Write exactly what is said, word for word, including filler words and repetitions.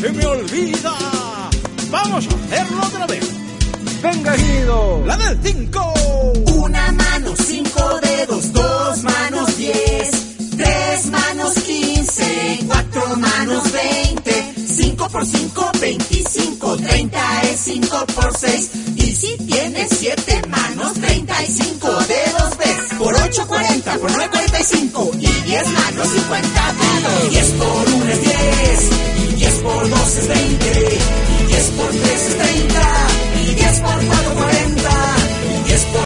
se me olvida. Vamos a hacerlo otra vez. Venga, Guido. La del cinco. Una mano, cinco dedos, dos manos, diez. Tres manos, quince. Cuatro manos, veinte. Cinco por cinco, veinticinco. Treinta es cinco por seis. Y si tienes siete manos, treinta y cinco dedos ves. Por ocho, cuarenta. Por nueve, cuarenta y cinco. Y diez manos, cincuenta dedos. Diez por uno es diez. Y diez por dos es veinte. Y diez por tres es treinta. Y diez por cuatro